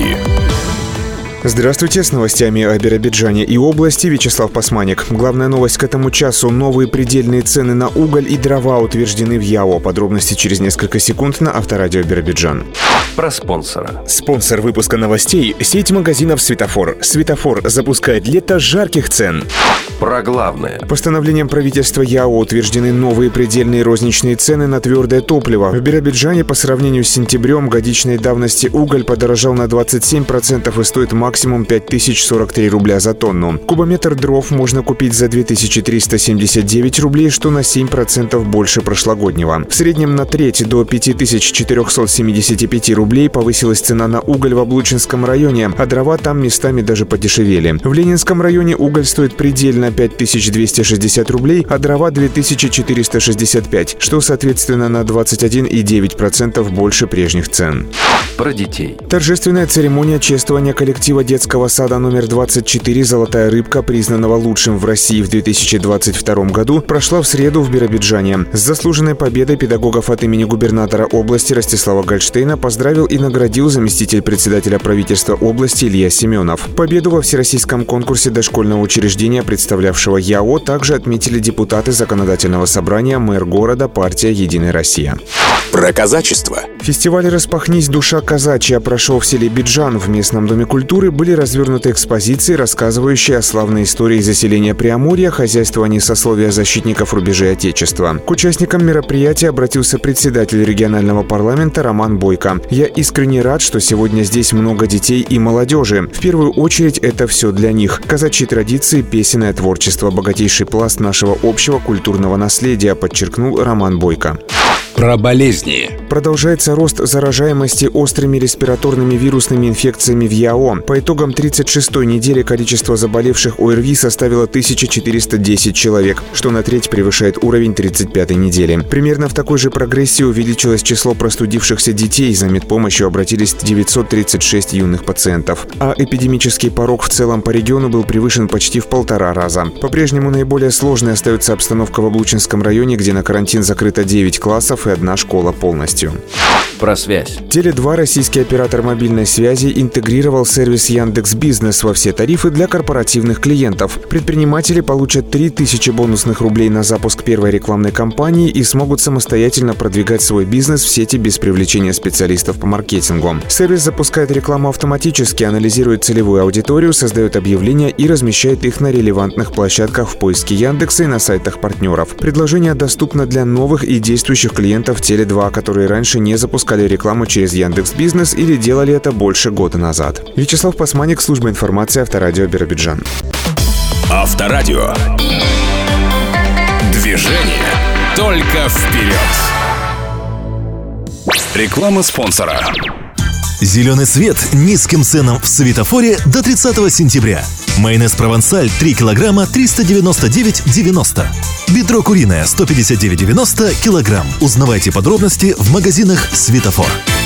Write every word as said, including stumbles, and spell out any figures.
Новости. Здравствуйте, с новостями о Биробиджане и области Вячеслав Пасманик. Главная новость к этому часу. Новые предельные цены на уголь и дрова утверждены в ЯО. Подробности через несколько секунд на Авторадио Биробиджан. Про спонсора. Спонсор выпуска новостей – сеть магазинов «Светофор». «Светофор» запускает лето жарких цен. Про главное. Постановлением правительства ЯО утверждены новые предельные розничные цены на твердое топливо. В Биробиджане по сравнению с сентябрем годичной давности уголь подорожал на двадцать семь процентов и стоит максимум пять тысяч сорок три рубля за тонну. Кубометр дров можно купить за две тысячи триста семьдесят девять рублей, что на семь процентов больше прошлогоднего. В среднем на треть до пять тысяч четыреста семьдесят пять рублей повысилась цена на уголь в Облучинском районе, а дрова там местами даже подешевели. В Ленинском районе уголь стоит предельно пять тысяч двести шестьдесят рублей, а дрова две тысячи четыреста шестьдесят пять, что соответственно на двадцать один и девять десятых процента больше прежних цен. Про детей. Торжественная церемония чествования коллектива детского сада номер двадцать четыре «Золотая рыбка», признанного лучшим в России в две тысячи двадцать втором году, прошла в среду в Биробиджане. С заслуженной победой педагогов от имени губернатора области Ростислава Гольштейна поздравил и наградил заместитель председателя правительства области Илья Семенов. Победу во всероссийском конкурсе дошкольного учреждения, представлявшего ЯО, также отметили депутаты законодательного собрания, мэр города, партия «Единая Россия». Про казачество. Фестиваль «Распахнись, душа казачья» прошел в селе Биджан. В местном доме культуры были развернуты экспозиции, рассказывающие о славной истории заселения Преамурья, хозяйствовании сословия защитников рубежей Отечества. К участникам мероприятия обратился председатель регионального парламента Роман Бойко. «Я искренне рад, что сегодня здесь много детей и молодежи. В первую очередь это все для них. Казачьи традиции, песенное творчество, богатейший пласт нашего общего культурного наследия», подчеркнул Роман Бойко. Про болезни. Продолжается рост заражаемости острыми респираторными вирусными инфекциями в ЯО. По итогам тридцать шестой недели количество заболевших ОРВИ составило тысяча четыреста десять человек, что на треть превышает уровень тридцать пятой недели. Примерно в такой же прогрессии увеличилось число простудившихся детей. За медпомощью обратились девятьсот тридцать шесть юных пациентов. А эпидемический порог в целом по региону был превышен почти в полтора раза. По-прежнему наиболее сложной остается обстановка в Облучинском районе, где на карантин закрыто девять классов и одна школа полностью. Про связь. Теле два, российский оператор мобильной связи, интегрировал сервис Яндекс.Бизнес во все тарифы для корпоративных клиентов. Предприниматели получат три тысячи бонусных рублей на запуск первой рекламной кампании и смогут самостоятельно продвигать свой бизнес в сети без привлечения специалистов по маркетингу. Сервис запускает рекламу автоматически, анализирует целевую аудиторию, создает объявления и размещает их на релевантных площадках в поиске Яндекса и на сайтах партнеров. Предложение доступно для новых и действующих клиентов Теле два, которые раньше не запускали рекламу через Яндекс.Бизнес или делали это больше года назад. Вячеслав Пасманик, служба информации Авторадио Биробиджан. Авторадио. Движение только вперед. Реклама спонсора. Зеленый свет низким ценам в светофоре до тридцатого сентября. Майонез «Провансаль» три килограмма триста девяносто девять девяносто. Бедро куриное сто пятьдесят девять девяносто килограмм. Узнавайте подробности в магазинах «Светофор».